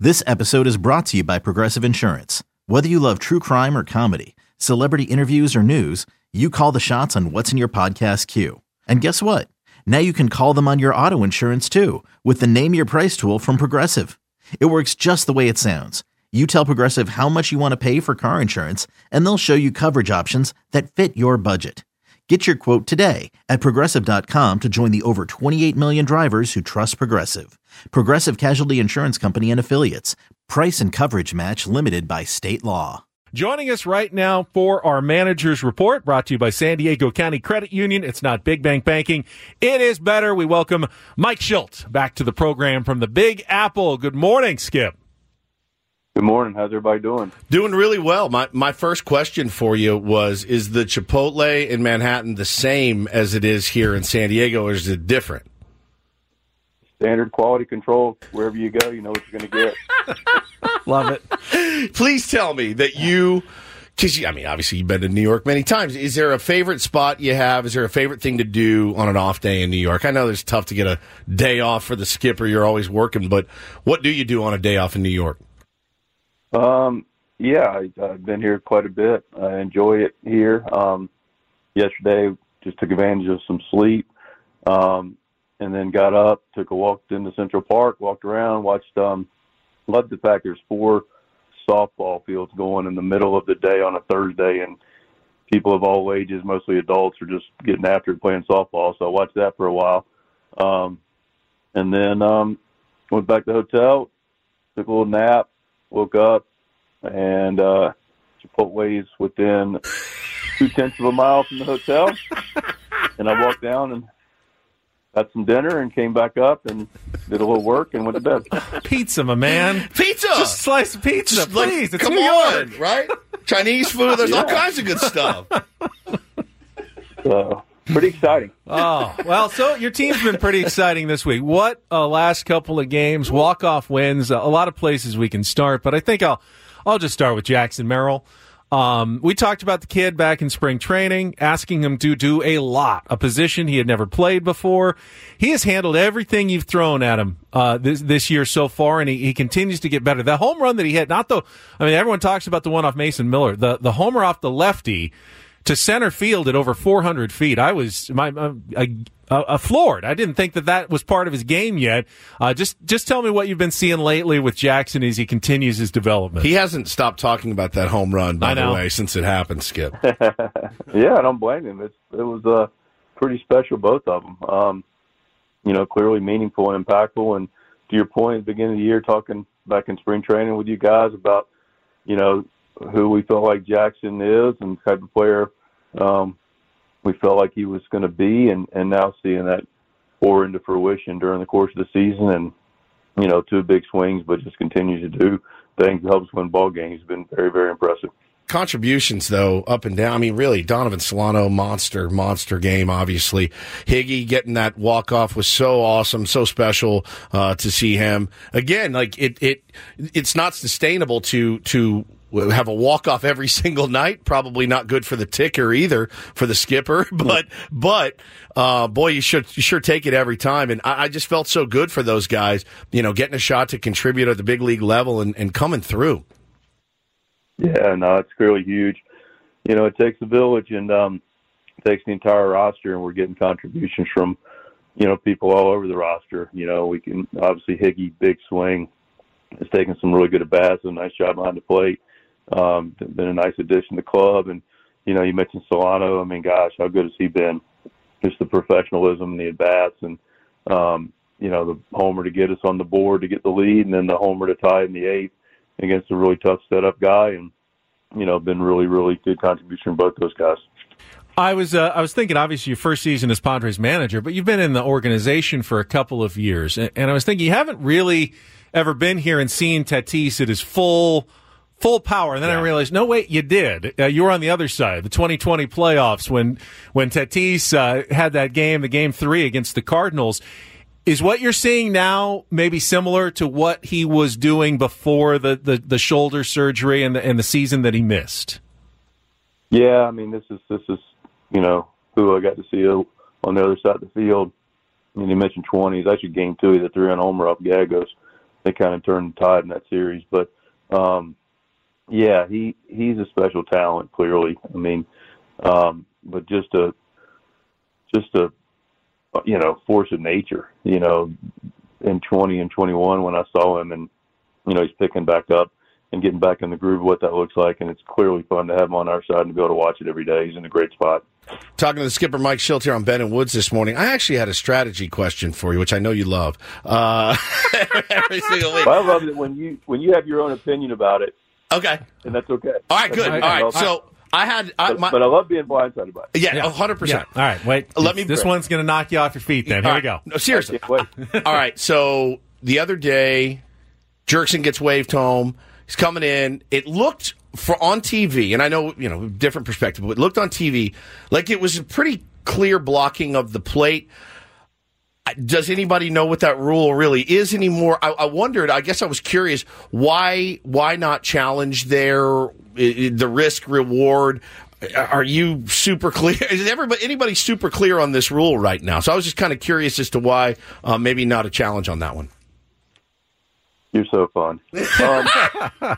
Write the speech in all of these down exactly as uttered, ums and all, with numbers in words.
This episode is brought to you by Progressive Insurance. Whether you love true crime or comedy, celebrity interviews or news, you call the shots on what's in your podcast queue. And guess what? Now you can call them on your auto insurance too with the Name Your Price tool from Progressive. It works just the way it sounds. You tell Progressive how much you want to pay for car insurance, and they'll show you coverage options that fit your budget. Get your quote today at Progressive dot com to join the over twenty-eight million drivers who trust Progressive. Progressive Casualty Insurance Company and Affiliates. Price and coverage match limited by state law. Joining us right now for our Manager's Report, brought to you by San Diego County Credit Union. It's not big bank banking. It is better. We welcome Mike Shildt back to the program from the Big Apple. Good morning, Skip. Good morning. How's everybody doing? Doing really well. My my first question for you was, is the Chipotle in Manhattan the same as it is here in San Diego, or is it different? Standard quality control. Wherever you go, you know what you're going to get. Love it. Please tell me that you, because, I mean, obviously you've been to New York many times. Is there a favorite spot you have? Is there a favorite thing to do on an off day in New York? I know it's tough to get a day off for the skipper. You're always working, but what do you do on a day off in New York? Um, yeah, I, I've been here quite a bit. I enjoy it here. Um, yesterday, just took advantage of some sleep, um, and then got up, took a walk into Central Park, walked around, watched. Um, loved the fact there's four softball fields going in the middle of the day on a Thursday, and people of all ages, mostly adults, are just getting after it playing softball. So I watched that for a while, um, and then um, went back to the hotel, took a little nap. Woke up, and uh, Chipotle's within two-tenths of a mile from the hotel. And I walked down and had some dinner and came back up and did a little work and went to bed. Pizza, my man. Pizza! Just a slice of pizza, Just please. Like, it's come New on, York. right? Chinese food, there's Yeah. all kinds of good stuff. So, pretty exciting. Oh, well, so your team's been pretty exciting this week. What uh, last couple of games, walk-off wins, uh, a lot of places we can start, but I think I'll I'll just start with Jackson Merrill. Um, we talked about the kid back in spring training, asking him to do a lot, a position he had never played before. He has handled everything you've thrown at him uh, this this year so far, and he, he continues to get better. The home run that he hit, not the, I mean, everyone talks about the one off Mason Miller, the the homer off the lefty to center field at over four hundred feet. I was my uh, uh, uh, floored. I didn't think that that was part of his game yet. Uh, just just tell me what you've been seeing lately with Jackson as he continues his development. He hasn't stopped talking about that home run, by I know. the way, since it happened, Skip. Yeah, I don't blame him. It's, it was uh, pretty special, both of them. Um, you know, clearly meaningful and impactful. And to your point, at the beginning of the year, talking back in spring training with you guys about, you know, who we felt like Jackson is and the type of player um, we felt like he was going to be, and, and now seeing that pour into fruition during the course of the season, and, you know, two big swings, but just continues to do things that helps win ball games. Has been very, very impressive. Contributions, though, up and down. I mean, really, Donovan Solano, monster, monster game, obviously. Higgy getting that walk-off was so awesome, so special uh, to see him. Again, like, it, it it's not sustainable to to have a walk-off every single night. Probably not good for the ticker either, for the skipper. But, but uh, boy, you should you sure take it every time. And I, I just felt so good for those guys, you know, getting a shot to contribute at the big league level and, and coming through. Yeah, no, it's clearly huge. You know, it takes a village, and um, it takes the entire roster, and we're getting contributions from, you know, people all over the roster. You know, we can obviously Higgy, big swing, has taken some really good at bats, a nice job behind the plate. Um, been a nice addition to the club, and you know, you mentioned Solano. I mean, gosh, how good has he been? Just the professionalism and the at bats, and um, you know, the homer to get us on the board to get the lead, and then the homer to tie in the eighth against a really tough setup guy, and you know, been really, really good contribution from both those guys. I was uh, I was thinking, obviously, your first season as Padres manager, but you've been in the organization for a couple of years, and, and I was thinking you haven't really ever been here and seen Tatis at his full. Full power, and then yeah. I realized, no, wait, you did. Uh, you were on the other side, the twenty twenty playoffs, when when Tatis uh, had that game, the game three against the Cardinals. Is what you're seeing now maybe similar to what he was doing before the, the, the shoulder surgery and the, and the season that he missed? Yeah, I mean, this is this is you know who I got to see on the other side of the field. I mean, you mentioned twenty. It's actually game two. The three-run homer off Gallegos. they kind of turned the tide in that series. But um, yeah, he he's a special talent, clearly. I mean, um, but just a just a you know force of nature. You know, in twenty and twenty-one when I saw him, and you know he's picking back up and getting back in the groove of what that looks like, and it's clearly fun to have him on our side and to be able to watch it every day. He's in a great spot. Talking to the skipper, Mike Schilt, here on Ben and Woods this morning. I actually had a strategy question for you, which I know you love. Uh, every single week. Well, I love it when you when you have your own opinion about it. Okay. And that's okay. All right, good. All right, so I had... I, but, my, but I love being blindsided by it. Yeah, yeah. one hundred percent. Yeah. All right, wait. Let me. This one's going to knock you off your feet then. Here All we right. go. No, seriously. Wait. All right, so the other day, Jerkson gets waved home. He's coming in. It looked for on T V, and I know, you know, different perspective, but it looked on T V like it was a pretty clear blocking of the plate. Does anybody know what that rule really is anymore? I, I wondered, I guess I was curious, why why not challenge there, the risk reward? Are you super clear? Is everybody, anybody super clear on this rule right now? So I was just kind of curious as to why uh, maybe not a challenge on that one. You're so fun. Um,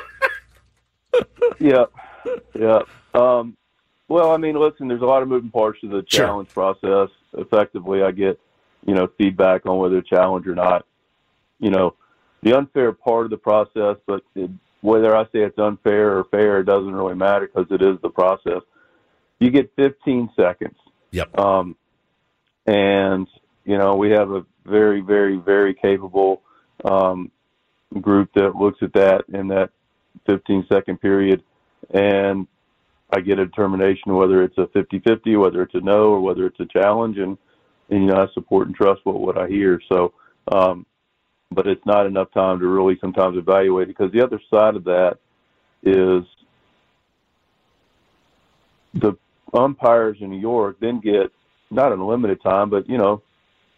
yeah, yeah. Um, well, I mean, listen, there's a lot of moving parts to the challenge sure. process. Effectively, I get, you know, feedback on whether to challenge or not. You know, the unfair part of the process, but it, whether I say it's unfair or fair, it doesn't really matter because it is the process. You get fifteen seconds. Yep. Um, and, you know, we have a very, very, very capable um, group that looks at that in that fifteen-second period, and I get a determination whether it's a fifty-fifty, whether it's a no, or whether it's a challenge, and, and you know, I support and trust what, what I hear. So, um, but it's not enough time to really sometimes evaluate it, because the other side of that is the umpires in New York then get not unlimited time, but, you know,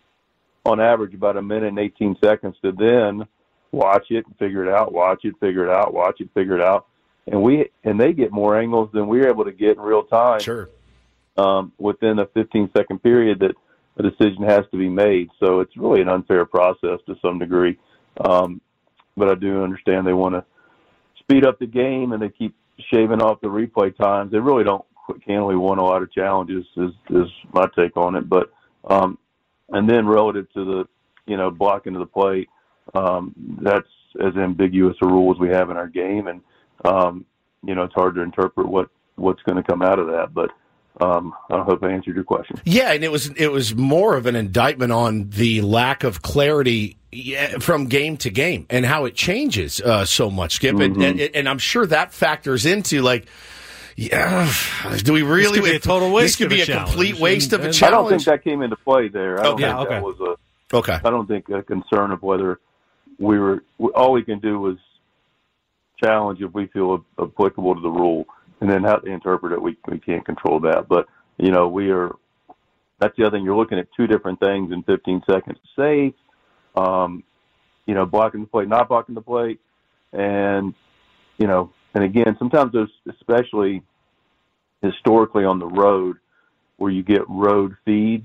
on average about a minute and eighteen seconds to then watch it and figure it out, watch it, figure it out, watch it, figure it out. And we and they get more angles than we're able to get in real time. Sure. Um, within a fifteen-second period that a decision has to be made. So it's really an unfair process to some degree. Um, but I do understand they want to speed up the game, and they keep shaving off the replay times. They really don't candidly want a lot of challenges is, is my take on it. But um, and then relative to the, you know, blocking to the plate, um, that's as ambiguous a rule as we have in our game. And, um, you know, it's hard to interpret what, what's going to come out of that. But um, I hope I answered your question. Yeah, and it was it was more of an indictment on the lack of clarity from game to game and how it changes uh, so much, Skip. Mm-hmm. And, and, and I'm sure that factors into, like, yeah, do we really? This could be a total waste. This could of be a, a challenge. complete waste and, of a and challenge. I don't think that came into play there. I don't okay. think Yeah, okay. that was a. Okay. I don't think a concern of whether we were. All we can do was challenge if we feel applicable to the rule, and then how to interpret it, we we can't control that. But you know, we are. That's the other thing. You're looking at two different things in fifteen seconds. Safe, um, you know, blocking the plate, not blocking the plate, and you know, and again, sometimes those, especially historically on the road, where you get road feeds,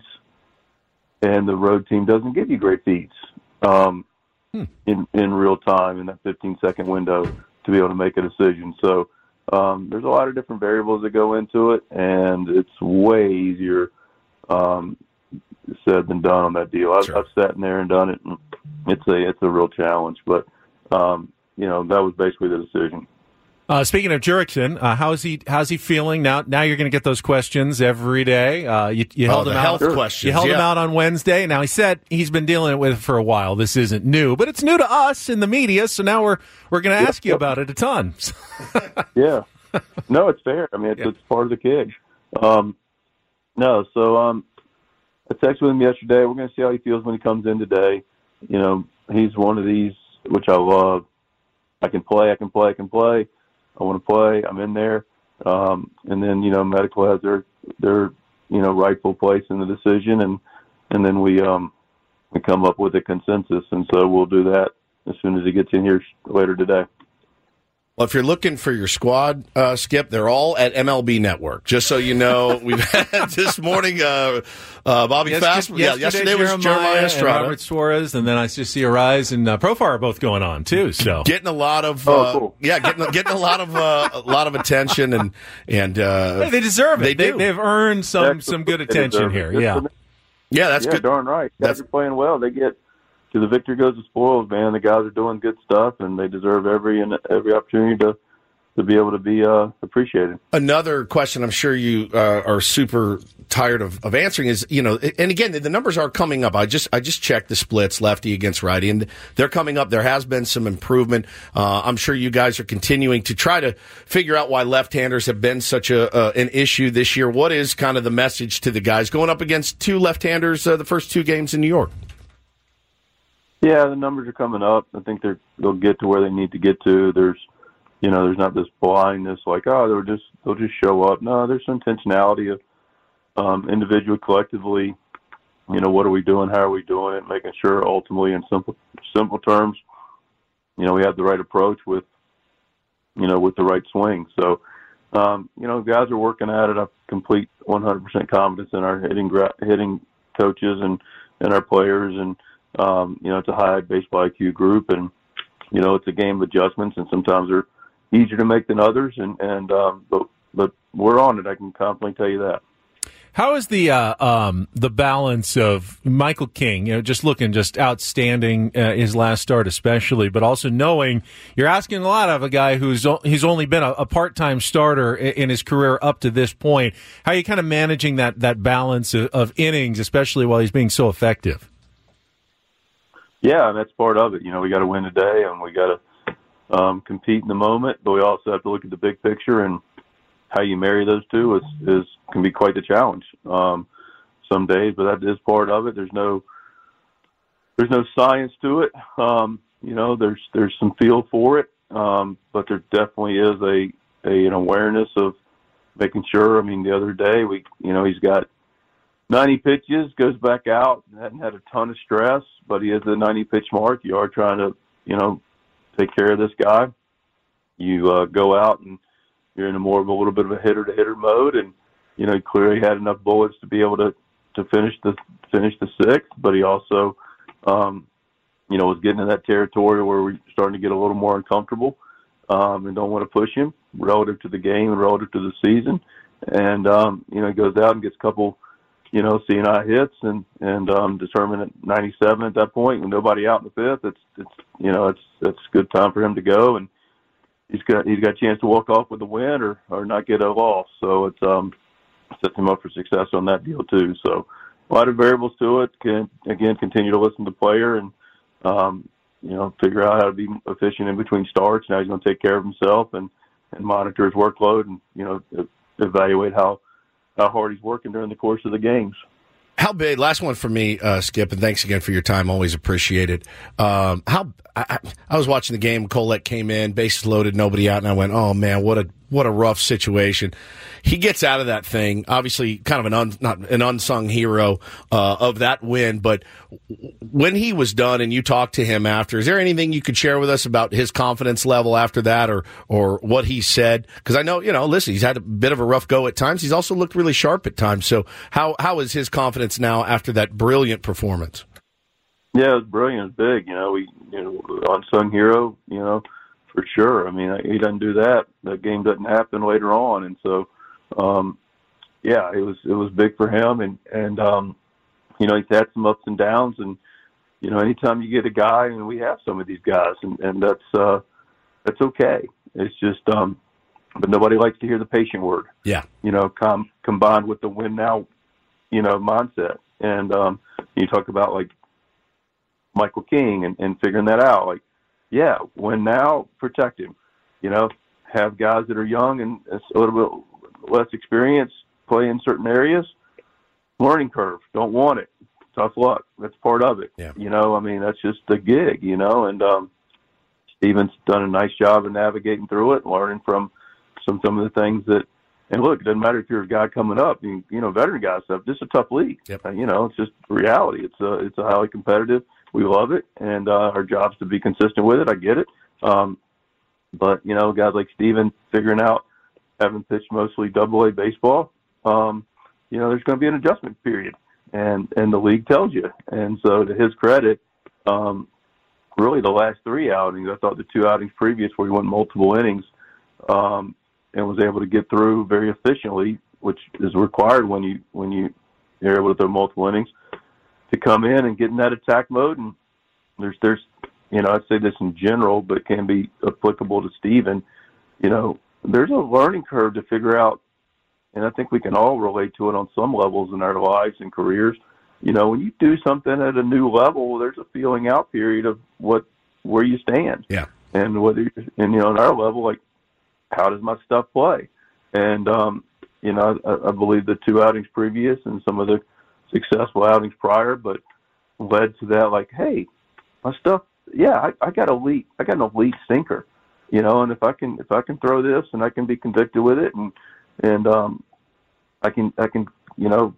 and the road team doesn't give you great feeds um, hmm. in in real time in that fifteen second window to be able to make a decision. So um, there's a lot of different variables that go into it, and it's way easier um, said than done on that deal. I've, sure. I've sat in there and done it, and it's a it's a real challenge. But um, you know, that was basically the decision. Uh, speaking of Jurickson, uh, how's he? How's he feeling now? Now you're going to get those questions every day. Uh, you, you held oh, him health out. Questions, you held yeah. him out on Wednesday. Now he said he's been dealing with it for a while. This isn't new, but it's new to us in the media. So now we're we're going to yep, ask you yep. about it a ton. Yeah, no, it's fair. I mean, it's, yeah. it's part of the gig. Um, no, so um, I texted with him yesterday. We're going to see how he feels when he comes in today. You know, he's one of these, which I love. I can play. I can play. I can play. I want to play. I'm in there. Um, and then, you know, medical has their, their, you know, rightful place in the decision. And, and then we, um, we come up with a consensus. And so we'll do that as soon as he gets in here later today. Well, if you're looking for your squad, uh, Skip, they're all at M L B Network. Just so you know, we've had this morning uh, uh, Bobby yes, Fast. Yesterday, yeah, yesterday was Jeremiah Estrada. And Robert Suarez, and then I just see Arise and uh, Profar are both going on too. So getting a lot of uh, oh, cool. yeah, getting getting a lot of uh, a lot of attention, and and uh, hey, they deserve it. They, they do. They've earned some That's some the, good attention here. Yeah, yeah, that's yeah, good. darn right. That's Guys are playing well. They get to the victor goes the spoils, man. The guys are doing good stuff, and they deserve every and every opportunity to. to be able to be uh, appreciated. Another question I'm sure you uh, are super tired of, of answering is, you know, and again, the numbers are coming up. I just I just checked the splits, lefty against righty, and they're coming up. There has been some improvement. Uh, I'm sure you guys are continuing to try to figure out why left-handers have been such a uh, an issue this year. What is kind of the message to the guys going up against two left-handers uh, the first two games in New York? Yeah, the numbers are coming up. I think they're they'll get to where they need to get to. There's You know, there's not this blindness like, oh, they'll just they'll just show up. No, there's some intentionality of um, individually, collectively. You know, what are we doing? How are we doing it? Making sure, ultimately, in simple simple terms, you know, we have the right approach with, you know, with the right swing. So, um, you know, guys are working at it. I have complete one hundred percent confidence in our hitting hitting coaches and and our players, and um, you know, it's a high baseball I Q group, and you know, it's a game of adjustments, and sometimes they're easier to make than others, and and um, but but we're on it. I can confidently tell you that. How is the uh, um, the balance of Michael King? You know, just looking just outstanding uh, his last start, especially, but also knowing you're asking a lot of a guy who's o- he's only been a, a part time starter in, in his career up to this point. How are you kind of managing that that balance of, of innings, especially while he's being so effective? Yeah, and that's part of it. You know, we got to win today, and we got to um, compete in the moment, but we also have to look at the big picture, and how you marry those two is, is can be quite the challenge um, some days. But that is part of it. There's no there's no science to it. Um, you know, there's there's some feel for it, um, but there definitely is a, a an awareness of making sure. I mean, the other day we you know he's got ninety pitches, goes back out, hadn't had a ton of stress, but he is the ninety pitch mark. You are trying to, you know, take care of this guy. You uh, go out and you're in a more of a little bit of a hitter to hitter mode, and you know he clearly had enough bullets to be able to, to finish the finish the sixth. But he also, um, you know, was getting in that territory where we're starting to get a little more uncomfortable, um, and don't want to push him relative to the game and relative to the season. And um, you know, he goes out and gets a couple, you know, C N I hits, and and um, determined at ninety-seven at that point with nobody out in the fifth. It's it's you know it's it's a good time for him to go, and he's got he's got a chance to walk off with a win or, or not get a loss. So it's um sets him up for success on that deal too. So a lot of variables to it. Can again continue to listen to the player and um you know figure out how to be efficient in between starts. Now he's going to take care of himself and and monitor his workload and you know evaluate how. how hard he's working during the course of the games. How big, last one for me, uh, Skip, and thanks again for your time. Always appreciate it. Um, how I, I was watching the game. Colette came in, bases loaded, nobody out, and I went, oh, man, what a what a rough situation. He gets out of that thing, obviously kind of an un, not an unsung hero uh, of that win, but when he was done and you talked to him after, is there anything you could share with us about his confidence level after that or or what he said? Because I know, you know, listen, he's had a bit of a rough go at times. He's also looked really sharp at times. So how how is his confidence now after that brilliant performance? Yeah, it was brilliant. It was big. You know, we, you know, unsung hero, you know, for sure. I mean, he doesn't do that. That game doesn't happen later on. And so, um, yeah, it was, it was big for him. And, and, um, you know, he's had some ups and downs. And, you know, anytime you get a guy, and we have some of these guys, and, and that's, uh, that's okay. It's just, um, but nobody likes to hear the patient word. Yeah. You know, com- combined with the win now, you know, mindset. And, um, you talk about like, Michael King and, and figuring that out. Like, yeah, win now, protect him. You know, have guys that are young and a little bit less experienced play in certain areas. Learning curve. Don't want it. Tough luck. That's part of it. Yeah. You know, I mean, that's just the gig, you know, and um, Steven's done a nice job of navigating through it, learning from some, some of the things that, and look, it doesn't matter if you're a guy coming up, you, you know, veteran guys stuff, this is a tough league. Yep. Uh, you know, it's just reality. It's a, it's a highly competitive. We love it, and uh, our job's to be consistent with it. I get it. Um, but, you know, guys like Steven figuring out, having pitched mostly double A baseball, um, you know, there's going to be an adjustment period, and, and the league tells you. And so to his credit, um, really the last three outings, I thought the two outings previous where he went multiple innings um, and was able to get through very efficiently, which is required when you when you you're able to throw multiple innings, to come in and get in that attack mode. And there's there's you know, I'd say this in general, but it can be applicable to Steven. You know, there's a learning curve to figure out, and I think we can all relate to it on some levels in our lives and careers. You know, when you do something at a new level, there's a feeling out period of what where you stand. Yeah. And whether you're, and you know, on our level, like, how does my stuff play? And um, you know, I, I believe the two outings previous and some of the successful outings prior, but led to that, like, hey, my stuff, yeah, I, I got elite, I got an elite sinker, you know, and if I can if I can throw this and I can be convicted with it, and and um, I can I can you know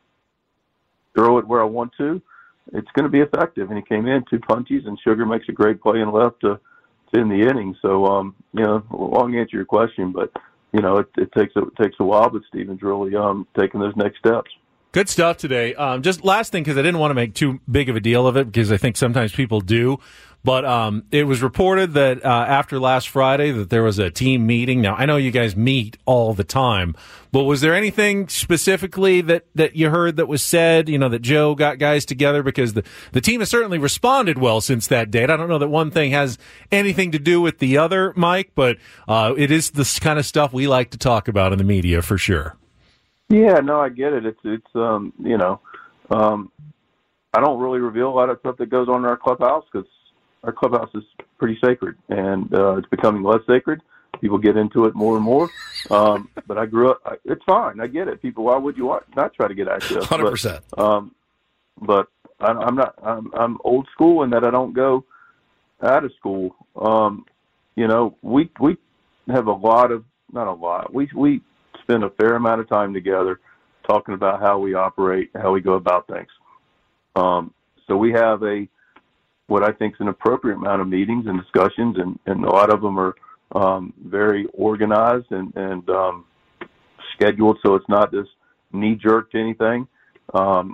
throw it where I want to, it's going to be effective. And he came in two punches, and Sugar makes a great play and left to, to end the inning. So um, you know, long answer to your question, but you know, it, it takes a, it takes a while, but Steven's really um taking those next steps. Good stuff today. Um, just last thing, because I didn't want to make too big of a deal of it, because I think sometimes people do. But um, it was reported that uh, after last Friday that there was a team meeting. Now, I know you guys meet all the time, but was there anything specifically that, that you heard that was said, you know, that Joe got guys together? Because the, the team has certainly responded well since that date. I don't know that one thing has anything to do with the other, Mike, but uh, it is this kind of stuff we like to talk about in the media for sure. Yeah, no, I get it. It's, it's um, you know, um, I don't really reveal a lot of stuff that goes on in our clubhouse because our clubhouse is pretty sacred, and uh, it's becoming less sacred. People get into it more and more. Um, but I grew up, I, it's fine. I get it. People, why would you want, not try to get access? one hundred percent. But, um, but I, I'm not, I'm, I'm old school in that I don't go out of school. Um, you know, we, we have a lot of, not a lot, we, we, spend a fair amount of time together talking about how we operate, how we go about things. Um, so we have a, what I think is an appropriate amount of meetings and discussions, and, and a lot of them are um, very organized and, and um, scheduled, so it's not this knee-jerk to anything. Um,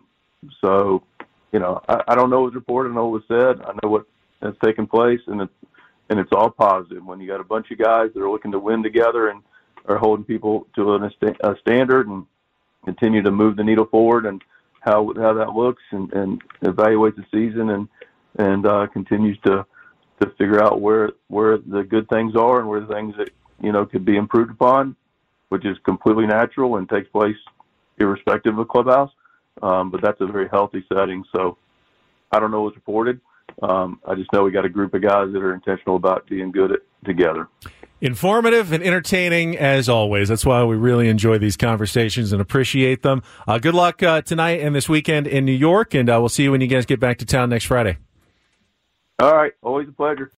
so, you know, I, I don't know what was reported, I know what was said, I know what has taken place, and it's, and it's all positive. When you got a bunch of guys that are looking to win together and are holding people to a, a standard and continue to move the needle forward, and how how that looks, and, and evaluate the season, and and uh, continues to to figure out where where the good things are and where the things that you know could be improved upon, which is completely natural and takes place irrespective of clubhouse. Um, but that's a very healthy setting. So I don't know what's reported. Um, I just know we got a group of guys that are intentional about being good at, together. Informative and entertaining as always. That's why we really enjoy these conversations and appreciate them. Uh, good luck uh, tonight and this weekend in New York, and uh, we'll see you when you guys get back to town next Friday. All right. Always a pleasure.